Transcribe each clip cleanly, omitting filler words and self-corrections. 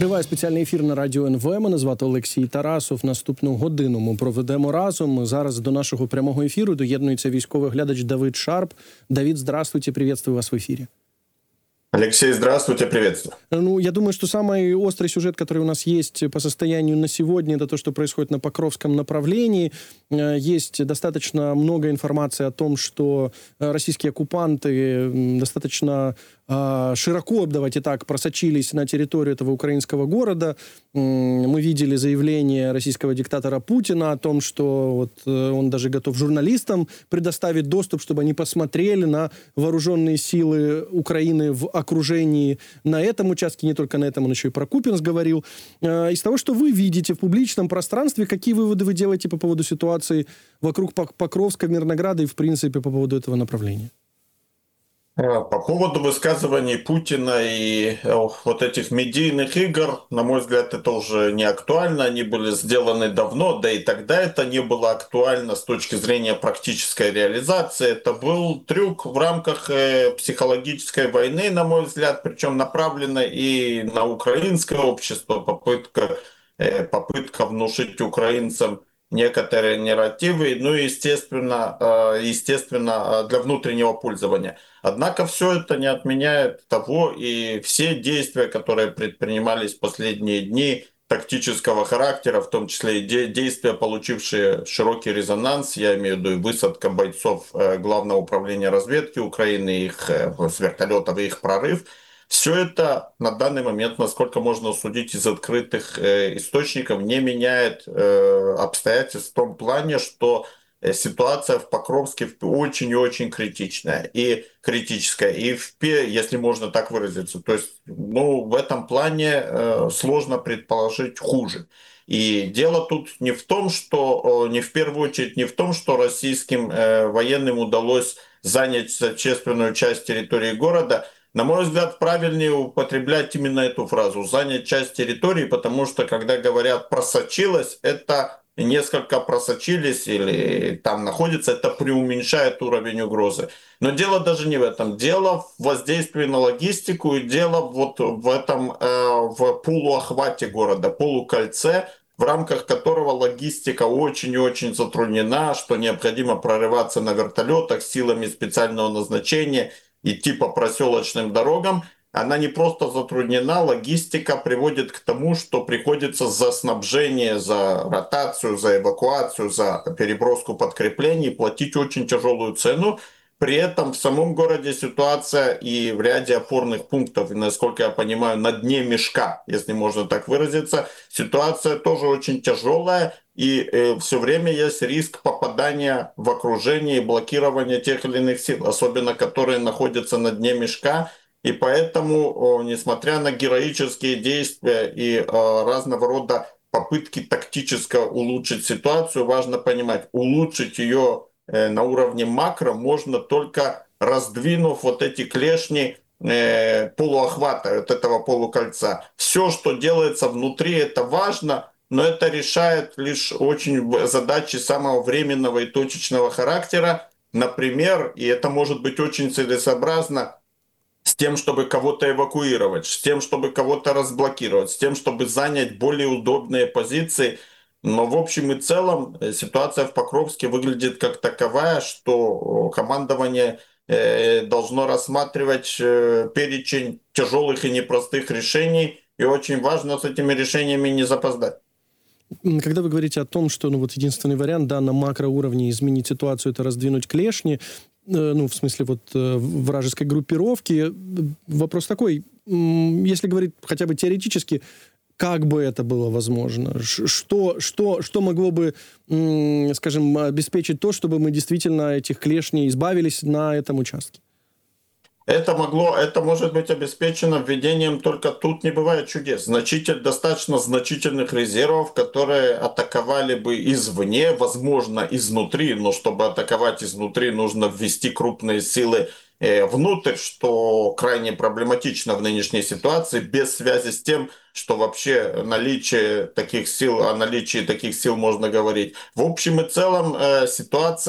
Триває спеціальний ефір на Радіо НВ. Мене звати Олексій Тарасов. Наступну годину ми проведемо разом. Зараз до нашого прямого ефіру доєднується військовий глядач Давид Шарп. Давид, здравствуйте, приветствую вас в эфире. Алексей, здравствуйте, приветствую. Ну, я думаю, что самый острый сюжет, который у нас есть по состоянию на сегодня, это то, что происходит на Покровском направлении. Есть достаточно много информации о том, что российские оккупанты достаточно широко, давайте так, просочились на территорию этого украинского города. Мы видели заявление российского диктатора Путина о том, что вот он даже готов журналистам предоставить доступ, чтобы они посмотрели на вооруженные силы Украины в окружении на этом участке, не только на этом, он еще и про Купянск говорил. Из того, что вы видите в публичном пространстве, какие выводы вы делаете по поводу ситуации вокруг Покровска, Мирнограда и, в принципе, по поводу этого направления? По поводу высказываний Путина и вот этих медийных игр, на мой взгляд, это уже не актуально. Они были сделаны давно, да и тогда это не было актуально с точки зрения практической реализации. Это был трюк в рамках психологической войны, на мой взгляд, причем направлена и на украинское общество, попытка внушить украинцам некоторые нарративы, ну и естественно, для внутреннего пользования. Однако все это не отменяет того, и все действия, которые предпринимались в последние дни, тактического характера, в том числе и действия, получившие широкий резонанс, я имею в виду и высадка бойцов Главного управления разведки Украины, их с вертолетов и их прорыв, все это на данный момент, насколько можно судить из открытых источников, не меняет обстоятельств в том плане, что ситуация в Покровске очень и очень критичная и критическая, и если можно так выразиться. То есть, в этом плане сложно предположить хуже. И дело тут не в том, что, не в первую очередь, не в том, что российским военным удалось занять существенную часть территории города. На мой взгляд, правильнее употреблять именно эту фразу «занять часть территории», потому что, когда говорят «просочилось», это несколько просочились или там находится, это преуменьшает уровень угрозы. Но дело даже не в этом. Дело в воздействии на логистику, и дело вот в этом, в полуохвате города, полукольце, в рамках которого логистика очень и очень затруднена, что необходимо прорываться на вертолетах силами специального назначения, идти по проселочным дорогам. Она не просто затруднена, логистика приводит к тому, что приходится за снабжение, за ротацию, за эвакуацию, за переброску подкреплений платить очень тяжелую цену. При этом в самом городе ситуация и в ряде опорных пунктов, и, насколько я понимаю, на дне мешка, если можно так выразиться, ситуация тоже очень тяжелая, и все время есть риск попадания в окружение и блокирования тех или иных сил, особенно которые находятся на дне мешка. И поэтому, несмотря на героические действия и разного рода попытки тактически улучшить ситуацию, важно понимать, улучшить ее на уровне макро можно только раздвинув вот эти клешни полуохвата, от этого полукольца. Все, что делается внутри, это важно, но это решает лишь очень задачи самого временного и точечного характера. Например, и это может быть очень целесообразно, с тем, чтобы кого-то эвакуировать, с тем, чтобы кого-то разблокировать, с тем, чтобы занять более удобные позиции. Но в общем и целом ситуация в Покровске выглядит как таковая, что командование должно рассматривать перечень тяжелых и непростых решений, и очень важно с этими решениями не запоздать. Когда вы говорите о том, что единственный вариант, на макроуровне изменить ситуацию, это раздвинуть клешни, в смысле вражеской группировки, вопрос такой, если говорить хотя бы теоретически, как бы это было возможно? Что могло бы, скажем, обеспечить то, чтобы мы действительно этих клешней избавились на этом участке? Это может быть обеспечено введением, только тут не бывает чудес. Достаточно значительных резервов, которые атаковали бы извне, возможно, изнутри, но чтобы атаковать изнутри, нужно ввести крупные силы внутрь, что крайне проблематично в нынешней ситуации, без связи с тем, что вообще о наличии таких сил можно говорить. В общем и целом ситуация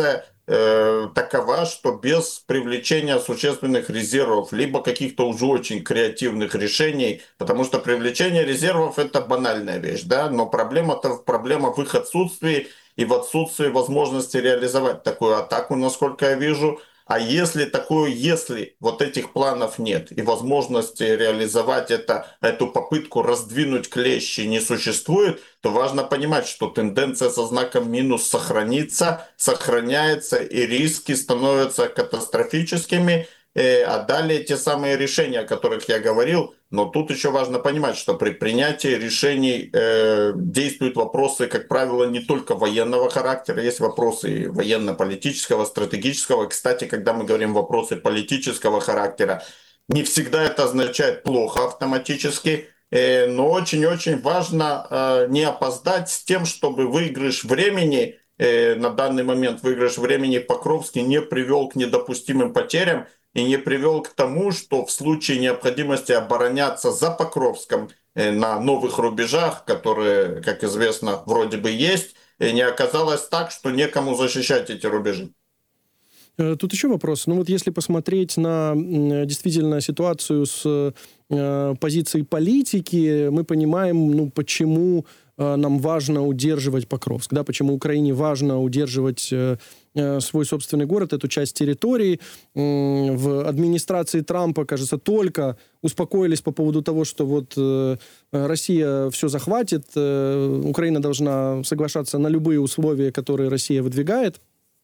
такова, что без привлечения существенных резервов, либо каких-то уже очень креативных решений, потому что привлечение резервов — это банальная вещь, да, но проблема в их отсутствии и в отсутствии возможности реализовать такую атаку, насколько я вижу. А если вот этих планов нет и возможности реализовать эту попытку раздвинуть клещи не существует, то важно понимать, что тенденция со знаком минус сохраняется, и риски становятся катастрофическими. А далее те самые решения, о которых я говорил, но тут еще важно понимать, что при принятии решений действуют вопросы, как правило, не только военного характера, есть вопросы и военно-политического, стратегического. Кстати, когда мы говорим вопросы политического характера, не всегда это означает плохо автоматически, но очень-очень важно не опоздать с тем, чтобы выигрыш времени, на данный момент выигрыш времени в Покровске не привел к недопустимым потерям, и не привел к тому, что в случае необходимости обороняться за Покровском на новых рубежах, которые, как известно, вроде бы есть, не оказалось так, что некому защищать эти рубежи. Тут еще вопрос. Ну вот если посмотреть на действительно ситуацию с позицией политики, мы понимаем, ну, почему нам важно удерживать Покровск, да, почему Украине важно удерживать свой собственный город, эту часть территории. В администрации Трампа, кажется, только успокоились по поводу того, что вот Россия все захватит, Украина должна соглашаться на любые условия, которые Россия выдвигает.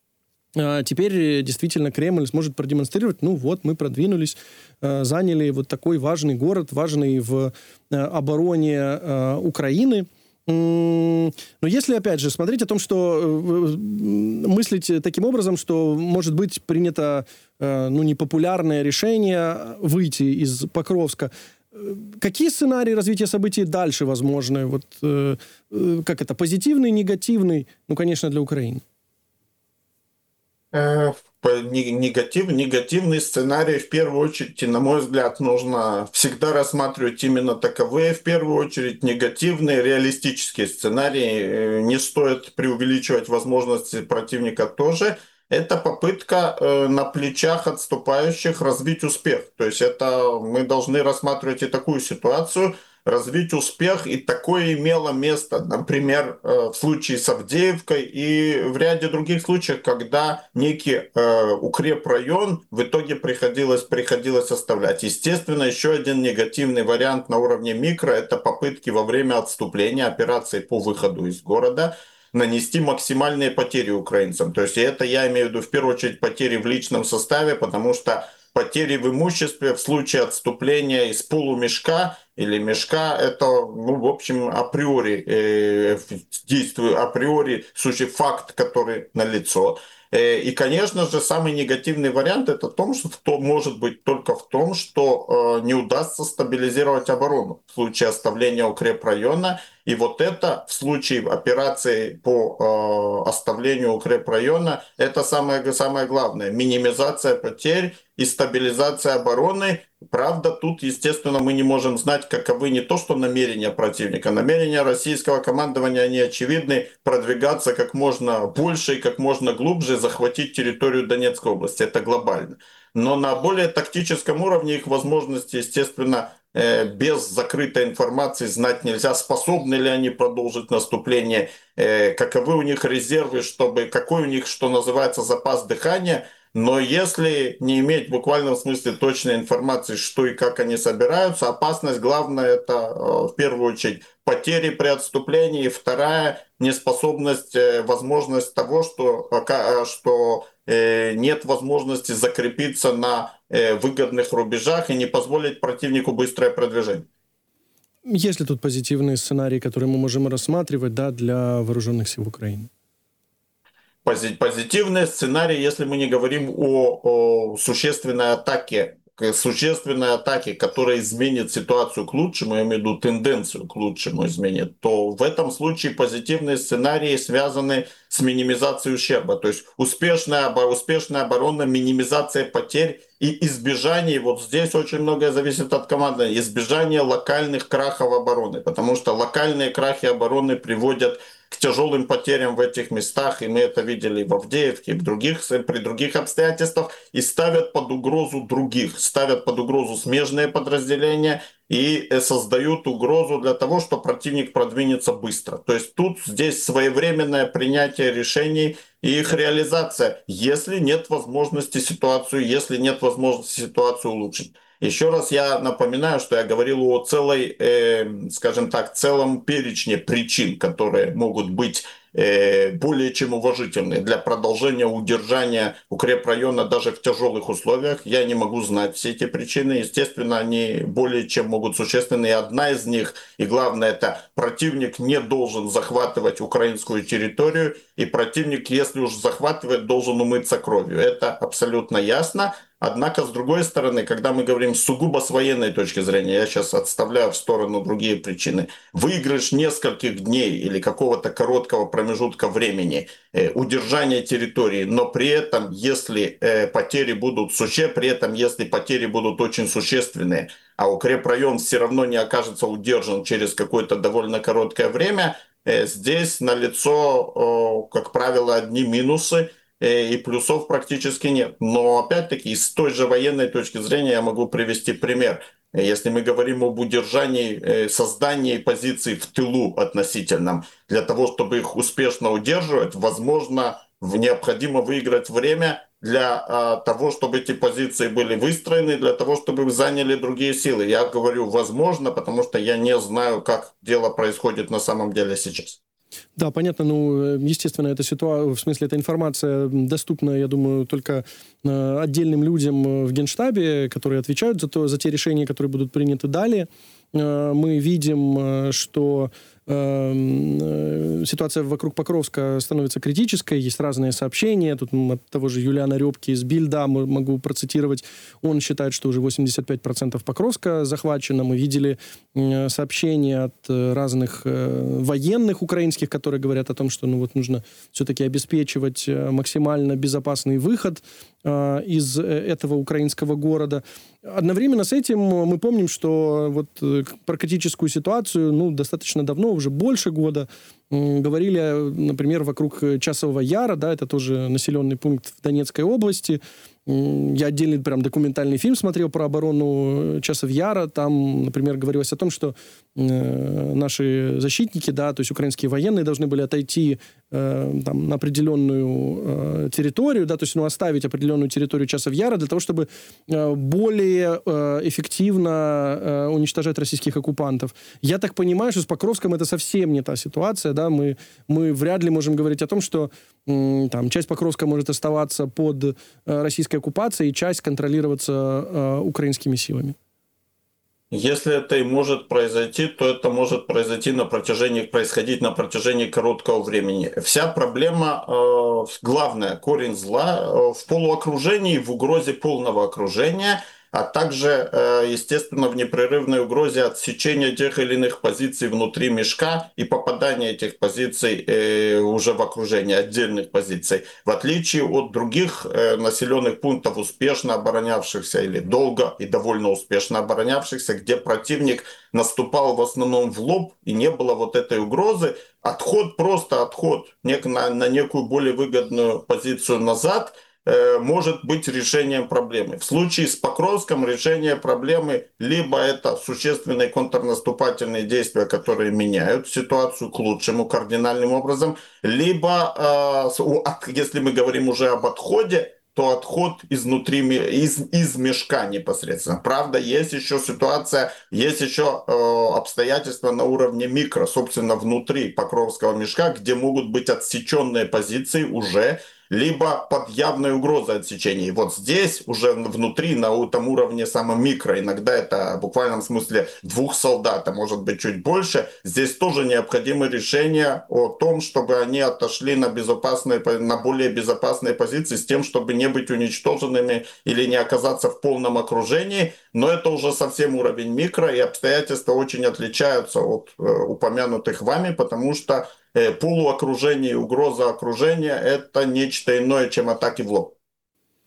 Теперь действительно Кремль сможет продемонстрировать, ну вот, мы продвинулись, заняли вот такой важный город, важный в обороне Украины. Но если, опять же, смотреть о том, что мыслить таким образом, что может быть принято непопулярное решение выйти из Покровска, какие сценарии развития событий дальше возможны? Вот, как это, позитивный, негативный? Ну, конечно, для Украины. Негативный сценарий, в первую очередь, и, на мой взгляд, нужно всегда рассматривать именно таковые, в первую очередь, негативные, реалистические сценарии. Не стоит преувеличивать возможности противника тоже. Это попытка на плечах отступающих развить успех. То есть это мы должны рассматривать и такую ситуацию, развить успех, и такое имело место, например, в случае с Авдеевкой и в ряде других случаев, когда некий укрепрайон в итоге приходилось оставлять. Естественно, еще один негативный вариант на уровне микро — это попытки во время отступления, операции по выходу из города, нанести максимальные потери украинцам. То есть это я имею в виду в первую очередь потери в личном составе, потому что потери в имуществе в случае отступления из полумешка или мешка — это, в общем, априори сущий факт, который налицо. И, конечно же, самый негативный вариант — это может быть только в том, что не удастся стабилизировать оборону в случае оставления укрепрайона. И вот это в случае операции по оставлению укрепрайона — это самое главное. Минимизация потерь и стабилизация обороны. Правда, тут, естественно, мы не можем знать, каковы не то что намерения противника. Намерения российского командования, они очевидны: продвигаться как можно больше и как можно глубже, захватить территорию Донецкой области. Это глобально. Но на более тактическом уровне их возможности, естественно, без закрытой информации знать нельзя. Способны ли они продолжить наступление, каковы у них резервы, какой у них, что называется, запас дыхания. Но если не иметь в буквальном смысле точной информации, что и как они собираются, опасность главная — это в первую очередь потери при отступлении, и вторая — неспособность, возможность того, что нет возможности закрепиться на выгодных рубежах и не позволить противнику быстрое продвижение. Есть ли тут позитивные сценарии, которые мы можем рассматривать, да, для вооруженных сил Украины? Позитивный сценарий, если мы не говорим о существенной атаке, которая изменит ситуацию к лучшему, я имею в виду тенденцию к лучшему изменит, то в этом случае позитивные сценарии связаны с минимизацией ущерба. То есть успешная оборона, минимизация потерь и избежание, вот здесь очень многое зависит от команды, избежание локальных крахов обороны, потому что локальные крахи обороны приводят к тяжелым потерям в этих местах, и мы это видели в Авдеевке, и при других обстоятельствах, и ставят под угрозу других, ставят под угрозу смежные подразделения и создают угрозу для того, что противник продвинется быстро. То есть здесь своевременное принятие решений и их реализация, если нет возможности ситуацию улучшить. Еще раз я напоминаю, что я говорил о целом перечне причин, которые могут быть более чем уважительны для продолжения удержания укрепрайона даже в тяжелых условиях. Я не могу знать все эти причины. Естественно, они более чем могут существенны. И одна из них, и главное, это противник не должен захватывать украинскую территорию, и противник, если уж захватывает, должен умыться кровью. Это абсолютно ясно. Однако, с другой стороны, когда мы говорим сугубо с военной точки зрения, я сейчас отставляю в сторону другие причины, выигрыш нескольких дней или какого-то короткого промежутка времени, удержания территории, но при этом, если потери будут очень существенные, а укрепрайон все равно не окажется удержан через какое-то довольно короткое время, здесь налицо, как правило, одни минусы, и плюсов практически нет. Но опять-таки с той же военной точки зрения я могу привести пример. Если мы говорим об удержании, создании позиций в тылу относительном, для того, чтобы их успешно удерживать, возможно, необходимо выиграть время для того, чтобы эти позиции были выстроены, для того, чтобы их заняли другие силы. Я говорю «возможно», потому что я не знаю, как дело происходит на самом деле сейчас. Да, понятно. Естественно, эта информация доступна, я думаю, только отдельным людям в Генштабе, которые отвечают за те решения, которые будут приняты далее. Мы видим, что ситуация вокруг Покровска становится критической, есть разные сообщения. Тут от того же Юлиана Рёбки из Бильда могу процитировать. Он считает, что уже 85% Покровска захвачено. Мы видели сообщения от разных военных украинских, которые говорят о том, что нужно все-таки обеспечивать максимально безопасный выход из этого украинского города. Одновременно с этим мы помним, что про критическую ситуацию достаточно давно, уже больше года, говорили, например, вокруг Часового Яра, да, это тоже населенный пункт в Донецкой области. Я отдельный прям документальный фильм смотрел про оборону Часов Яра. Там, например, говорилось о том, что наши защитники, да, то есть украинские военные должны были отойти на определенную территорию, да, то есть оставить определенную территорию Часов Яра для того, чтобы более эффективно уничтожать российских оккупантов. Я так понимаю, что с Покровском это совсем не та ситуация, да, мы вряд ли можем говорить о том, что часть Покровска может оставаться под российской оккупацией, и часть контролироваться украинскими силами. Если это и может произойти, то это может происходить на протяжении короткого времени. Вся проблема, главное, корень зла в полуокружении, в угрозе полного окружения, а также, естественно, в непрерывной угрозе отсечения тех или иных позиций внутри мешка и попадания этих позиций уже в окружение, отдельных позиций. В отличие от других населенных пунктов, успешно оборонявшихся или долго и довольно успешно оборонявшихся, где противник наступал в основном в лоб и не было этой угрозы, просто отход на некую более выгодную позицию назад может быть решением проблемы. В случае с Покровском решение проблемы либо это существенные контрнаступательные действия, которые меняют ситуацию к лучшему кардинальным образом, либо, если мы говорим уже об отходе, то отход из мешка непосредственно. Правда, есть еще ситуация, есть еще обстоятельства на уровне микро, собственно, внутри Покровского мешка, где могут быть отсеченные позиции уже, либо под явной угрозой отсечения. И здесь уже внутри, на этом уровне самом микро, иногда это в буквальном смысле 2 солдат, а может быть чуть больше, здесь тоже необходимо решение о том, чтобы они отошли на более безопасные позиции с тем, чтобы не быть уничтоженными или не оказаться в полном окружении. Но это уже совсем уровень микро, и обстоятельства очень отличаются от упомянутых вами, потому что полуокружение и угроза окружения — это нечто иное, чем атаки в лоб.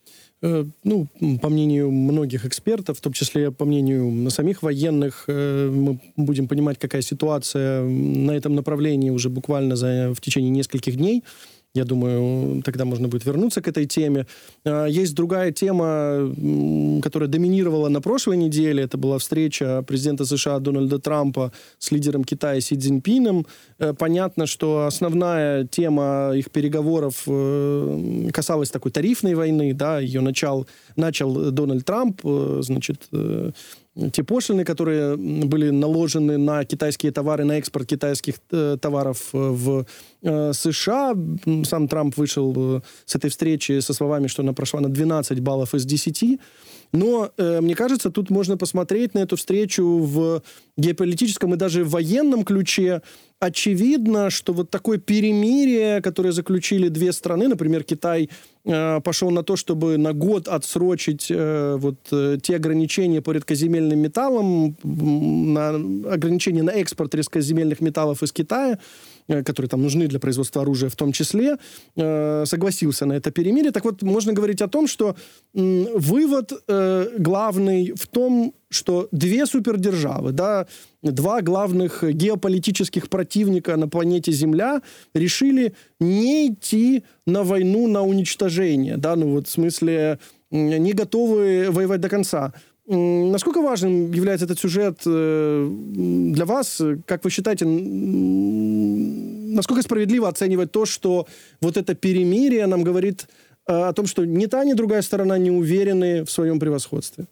Ну, по мнению многих экспертов, в том числе по мнению самих военных, мы будем понимать, какая ситуация на этом направлении уже буквально в течение нескольких дней. Я думаю, тогда можно будет вернуться к этой теме. Есть другая тема, которая доминировала на прошлой неделе. Это была встреча президента США Дональда Трампа с лидером Китая Си Цзиньпином. Понятно, что основная тема их переговоров касалась такой тарифной войны. Да, ее начал Дональд Трамп, значит, те пошлины, которые были наложены на китайские товары, на экспорт китайских товаров в США. Сам Трамп вышел с этой встречи со словами, что она прошла на 12 баллов из 10. Но, мне кажется, тут можно посмотреть на эту встречу в геополитическом и даже в военном ключе. Очевидно, что вот такое перемирие, которое заключили две страны, например, Китай пошел на то, чтобы на год отсрочить те ограничения по редкоземельным металлам, на ограничения на экспорт редкоземельных металлов из Китая, которые там нужны для производства оружия в том числе, согласился на это перемирие. Так вот, можно говорить о том, что вывод главный в том, что две супердержавы, да, два главных геополитических противника на планете Земля решили не идти на войну на уничтожение, да, ну вот в смысле не готовы воевать до конца. Насколько важным является этот сюжет для вас? Как вы считаете, насколько справедливо оценивать то, что вот это перемирие нам говорит о том, что ни та, ни другая сторона не уверены в своем превосходстве?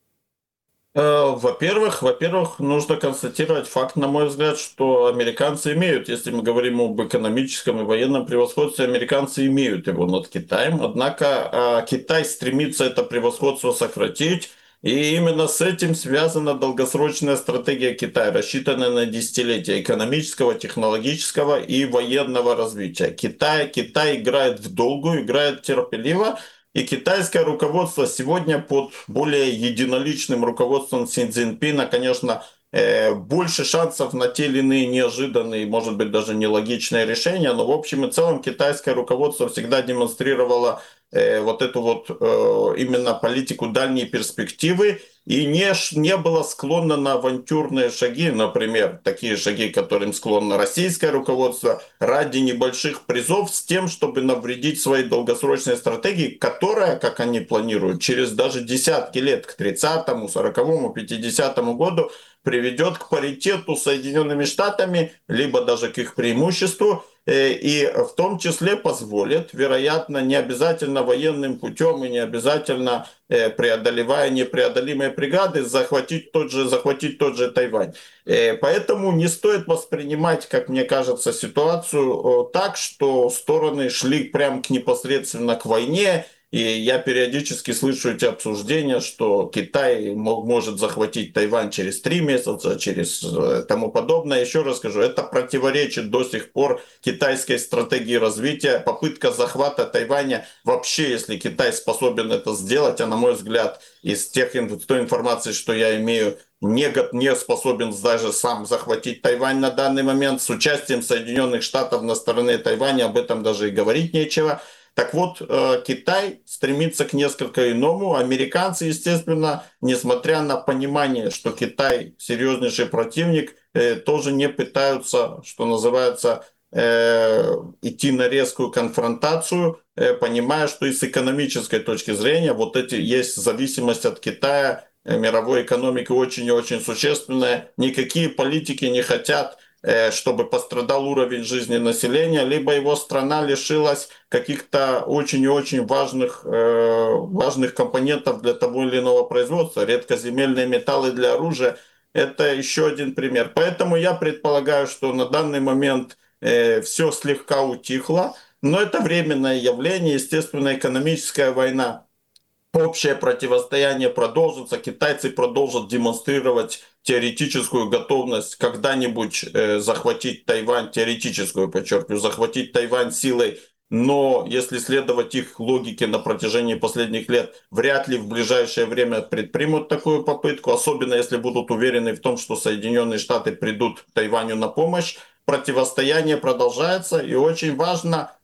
Во-первых, нужно констатировать факт, на мой взгляд, что американцы имеют, если мы говорим об экономическом и военном превосходстве, американцы имеют его над Китаем, однако Китай стремится это превосходство сократить, и именно с этим связана долгосрочная стратегия Китая, рассчитанная на десятилетия экономического, технологического и военного развития. Китай играет в долгую, играет терпеливо, и китайское руководство сегодня под более единоличным руководством Си Цзиньпина, конечно, больше шансов на те или иные неожиданные, может быть, даже нелогичные решения, но в общем и целом китайское руководство всегда демонстрировало именно политику дальней перспективы и не было склонно на авантюрные шаги, например, такие шаги, которым склонно российское руководство, ради небольших призов с тем, чтобы навредить своей долгосрочной стратегии, которая, как они планируют, через даже десятки лет, к 30-му, 40-му, 50-му году, приведет к паритету с Соединенными Штатами, либо даже к их преимуществу, и в том числе позволит, вероятно, не обязательно военным путем и не обязательно преодолевая непреодолимые преграды, захватить тот же Тайвань. Поэтому не стоит воспринимать, как мне кажется, ситуацию так, что стороны шли прям непосредственно к войне. И я периодически слышу эти обсуждения, что Китай может захватить Тайвань через 3 месяца, через тому подобное. Еще раз скажу, это противоречит до сих пор китайской стратегии развития. Попытка захвата Тайваня, вообще, если Китай способен это сделать, а на мой взгляд, из той информации, что я имею, не способен даже сам захватить Тайвань на данный момент, с участием Соединенных Штатов на стороне Тайваня, об этом даже и говорить нечего. Так вот, Китай стремится к несколько иному. Американцы, естественно, несмотря на понимание, что Китай серьезнейший противник, тоже не пытаются, что называется, идти на резкую конфронтацию, понимая, что и с экономической точки зрения есть зависимость от Китая, мировой экономики очень и очень существенная. Никакие политики не хотят, чтобы пострадал уровень жизни населения, либо его страна лишилась каких-то очень и очень важных компонентов для того или иного производства. Редкоземельные металлы для оружия — это еще один пример. Поэтому я предполагаю, что на данный момент все слегка утихло, но это временное явление, естественно, экономическая война. Общее противостояние продолжится, китайцы продолжат демонстрировать теоретическую готовность когда-нибудь захватить Тайвань, теоретическую, подчеркиваю, захватить Тайвань силой, но если следовать их логике на протяжении последних лет, вряд ли в ближайшее время предпримут такую попытку, особенно если будут уверены в том, что Соединенные Штаты придут Тайваню на помощь. Противостояние продолжается, и очень важно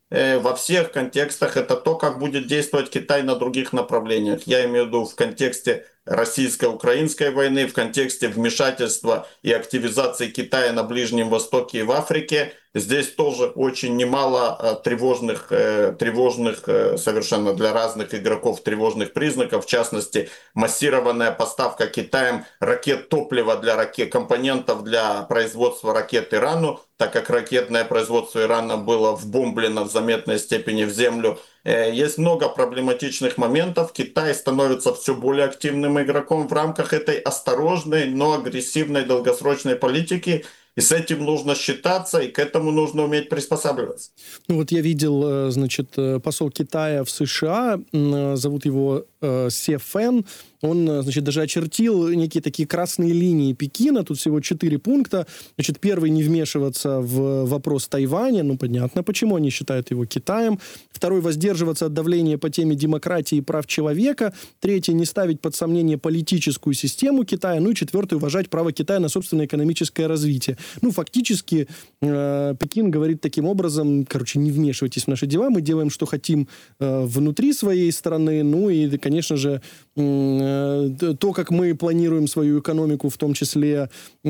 во всех контекстах, это то, как будет действовать Китай на других направлениях. Я имею в виду в контексте российско-украинской войны, в контексте вмешательства и активизации Китая на Ближнем Востоке и в Африке. Здесь тоже очень немало тревожных совершенно для разных игроков тревожных признаков. В частности, массированная поставка Китаем ракет топлива для ракет, компонентов для производства ракет Ирану, так как ракетное производство Ирана было вбомблено в заметной степени в землю. Есть много проблематичных моментов. Китай становится все более активным игроком в рамках этой осторожной, но агрессивной долгосрочной политики. И с этим нужно считаться, и к этому нужно уметь приспосабливаться. Ну вот я видел, значит, посол Китая в США, зовут его Се Фэн, он, значит, даже очертил некие такие красные линии Пекина, тут всего 4 пункта. Значит, первый — не вмешиваться в вопрос Тайваня, ну, понятно, почему они считают его Китаем. Второй — воздерживаться от давления по теме демократии и прав человека. Третий — не ставить под сомнение политическую систему Китая. Ну и четвертый — уважать право Китая на собственное экономическое развитие. Ну, фактически, Пекин говорит таким образом, короче, не вмешивайтесь в наши дела, мы делаем, что хотим внутри своей страны, ну и, конечно же, то, как мы планируем свою экономику, в том числе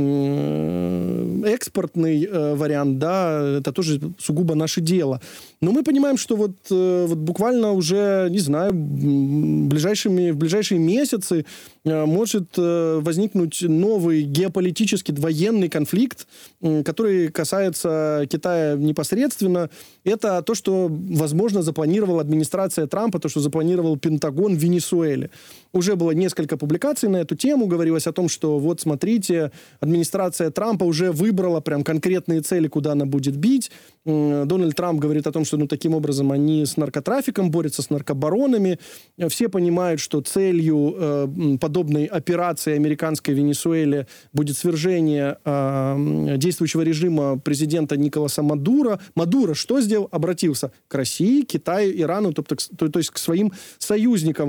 экспортный вариант, да, это тоже сугубо наше дело. Но мы понимаем, что вот буквально уже, не знаю, в ближайшие месяцы может возникнуть новый геополитический военный конфликт, который касается Китая непосредственно. Это то, что, возможно, запланировала администрация Трампа, то, что запланировал Пентагон в Венесуэле. Уже было несколько публикаций на эту тему. Говорилось о том, что вот, смотрите, администрация Трампа уже выбрала прям конкретные цели, куда она будет бить. Дональд Трамп говорит о том, что, ну, таким образом они с наркотрафиком борются, с наркобаронами. Все понимают, что целью подобной операции американской в Венесуэле будет свержение действующего режима президента Николаса Мадуро. Мадуро что сделал? Обратился к России, Китаю, Ирану, то есть к своим союзникам.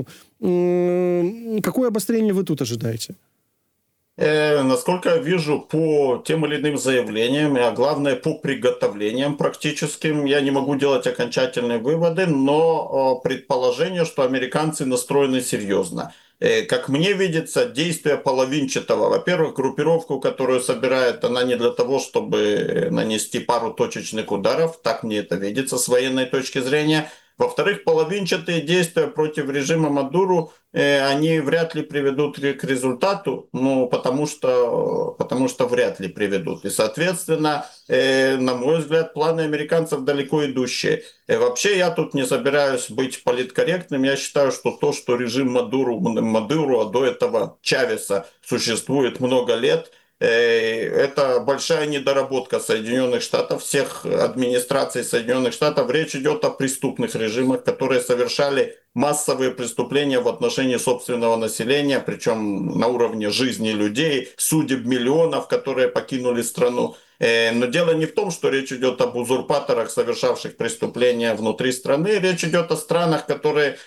Какое обострение вы тут ожидаете? Насколько я вижу, по тем или иным заявлениям, а главное по приготовлениям практическим, я не могу делать окончательные выводы, но предположение, что американцы настроены серьезно. Как мне видится, действие половинчатого. Во-первых, группировку, которую собирает, она не для того, чтобы нанести пару точечных ударов, так мне это видится с военной точки зрения. Во-вторых, половинчатые действия против режима Мадуру, они вряд ли приведут к результату, ну, потому что вряд ли приведут. И, соответственно, на мой взгляд, планы американцев далеко идущие. Вообще, я тут не собираюсь быть политкорректным. Я считаю, что то, что режим Мадуру, а до этого Чавеса существует много лет, это большая недоработка Соединенных Штатов, всех администраций Соединенных Штатов. Речь идет о преступных режимах, которые совершали массовые преступления в отношении собственного населения, причем на уровне жизни людей, судеб миллионов, которые покинули страну. Но дело не в том, что речь идет об узурпаторах, совершавших преступления внутри страны. Речь идет о странах, которая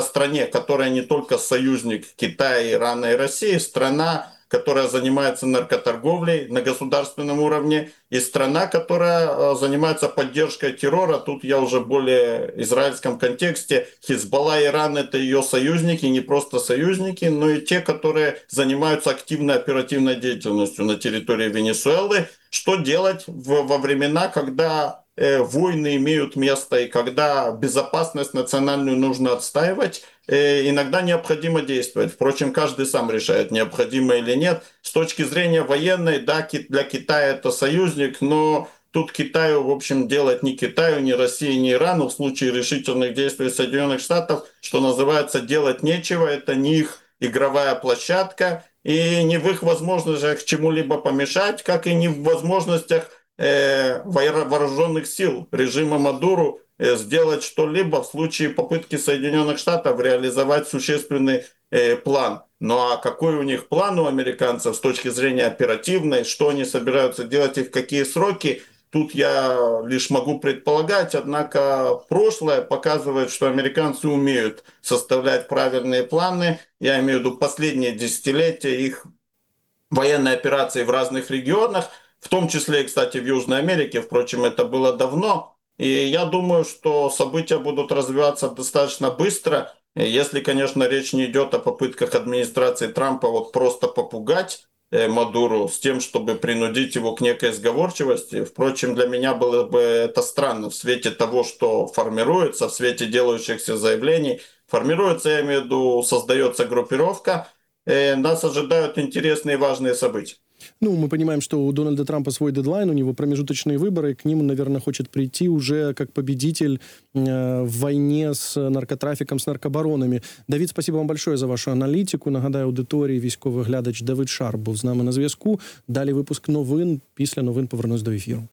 не только союзник Китая, Ирана и России, страна, которая занимается наркоторговлей на государственном уровне, и страна, которая занимается поддержкой террора. Тут я уже более в израильском контексте. Хизбалла и Иран — это ее союзники, не просто союзники, но и те, которые занимаются активной оперативной деятельностью на территории Венесуэлы. Что делать во времена, когда войны имеют место и когда безопасность национальную нужно отстаивать? Иногда необходимо действовать. Впрочем, каждый сам решает, необходимо или нет. С точки зрения военной, да, для Китая это союзник, но тут Китаю, в общем, делать ни Китаю, ни России, ни Ирану в случае решительных действий Соединенных Штатов, что называется, делать нечего. Это не их игровая площадка и не в их возможностях чему-либо помешать, как и не в возможностях вооруженных сил режима Мадуру сделать что-либо в случае попытки Соединенных Штатов реализовать существенный план. Ну а какой у них план у американцев с точки зрения оперативной, что они собираются делать и в какие сроки, тут я лишь могу предполагать, однако прошлое показывает, что американцы умеют составлять правильные планы. Я имею в виду последние десятилетия их военной операции в разных регионах, в том числе, кстати, в Южной Америке, впрочем, это было давно. И я думаю, что события будут развиваться достаточно быстро, если, конечно, речь не идет о попытках администрации Трампа вот просто попугать Мадуру с тем, чтобы принудить его к некой сговорчивости. Впрочем, для меня было бы это странно в свете того, что формируется, в свете делающихся заявлений. Формируется, я имею в виду, создается группировка. Нас ожидают интересные и важные события. Ну, мы понимаем, что у Дональда Трампа свой дедлайн, у него промежуточные выборы, к ним он, наверное, хочет прийти уже как победитель в войне с наркотрафиком, с наркобаронами. Давид, спасибо вам большое за вашу аналітику. Нагадаю аудиторії, військовий глядач Давид Шарп був з нами на зв'язку. Далі випуск новин. Після новин повернусь до ефіру.